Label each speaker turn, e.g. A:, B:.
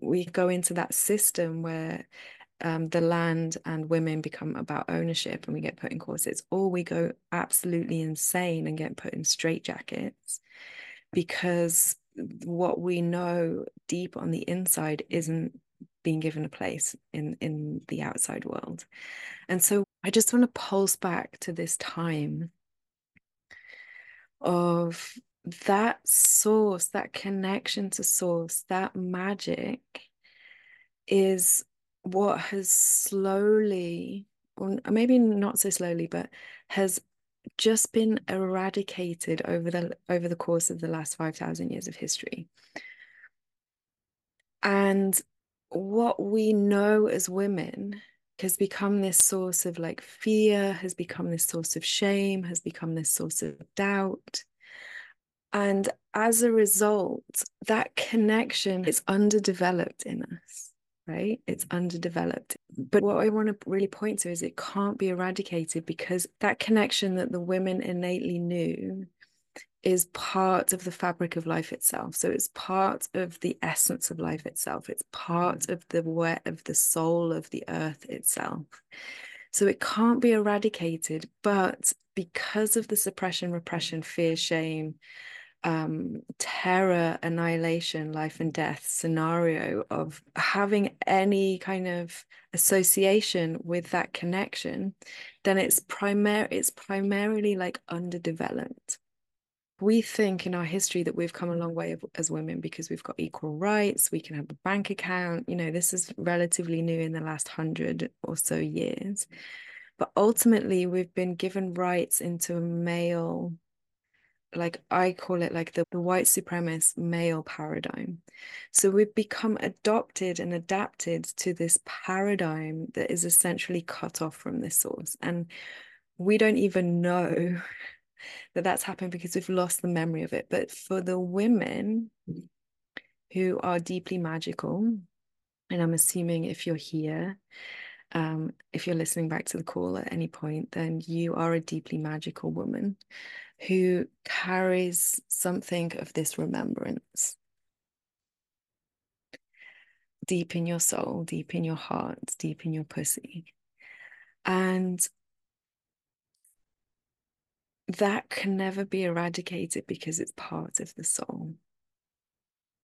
A: we go into that system where the land and women become about ownership and we get put in corsets, or we go absolutely insane and get put in straitjackets because what we know deep on the inside isn't being given a place in the outside world. And so I just want to pulse back to this time of that source, that connection to source, that magic is what has slowly, or maybe not so slowly, but has just been eradicated over the course of the last 5,000 years of history. And what we know as women has become this source of like fear, has become this source of shame, has become this source of doubt. And as a result, that connection is underdeveloped in us, right? It's underdeveloped. But what I want to really point to is it can't be eradicated because that connection that the women innately knew is part of the fabric of life itself. So it's part of the essence of life itself. It's part of the wet of the soul of the earth itself. So it can't be eradicated, but because of the suppression, repression, fear, shame, terror, annihilation, life and death scenario of having any kind of association with that connection, then it's primarily like underdeveloped. We think in our history that we've come a long way as women because we've got equal rights, we can have a bank account. This is relatively new in the last 100 or so years. But ultimately, we've been given rights into a male, like I call it like the white supremacist male paradigm. So we've become adopted and adapted to this paradigm that is essentially cut off from this source. And we don't even know that that's happened because we've lost the memory of it. But for the women who are deeply magical, and I'm assuming if you're here, if you're listening back to the call at any point, then you are a deeply magical woman who carries something of this remembrance deep in your soul, deep in your heart, deep in your pussy. And that can never be eradicated because it's part of the soul.